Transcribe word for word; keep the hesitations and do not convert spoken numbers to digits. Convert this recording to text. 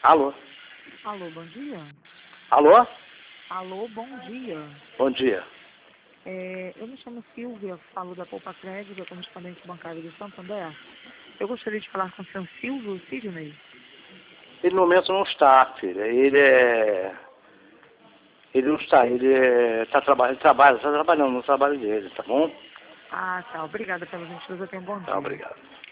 Alô? Alô, bom dia. Alô? Alô, bom dia. Bom dia. É, eu me chamo Silvia, falo da Poupa Crédito, correspondente bancário do Santander. Eu gostaria de falar com o senhor Silvio Sidney. Ele no momento não está, filha. Ele é... Ele não está, ele é... tá trabalhando, ele trabalha, está trabalhando no trabalho dele, tá bom? Ah, tá. Obrigada pela gentileza. Tenha um bom Tá, dia. obrigado.